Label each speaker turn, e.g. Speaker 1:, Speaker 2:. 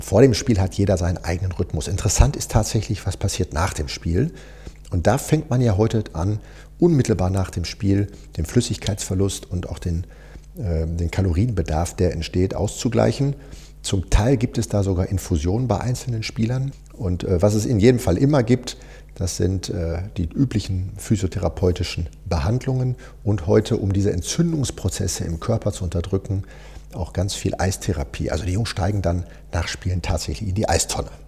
Speaker 1: Vor dem Spiel hat jeder seinen eigenen Rhythmus. Interessant ist tatsächlich, was passiert nach dem Spiel. Und da fängt man ja heute an, unmittelbar nach dem Spiel den Flüssigkeitsverlust und auch den Kalorienbedarf, der entsteht, auszugleichen. Zum Teil gibt es da sogar Infusionen bei einzelnen Spielern. Und was es in jedem Fall immer gibt, das sind die üblichen physiotherapeutischen Behandlungen und heute, um diese Entzündungsprozesse im Körper zu unterdrücken, auch ganz viel Eistherapie. Also die Jungs steigen dann nach Spielen tatsächlich in die Eistonne.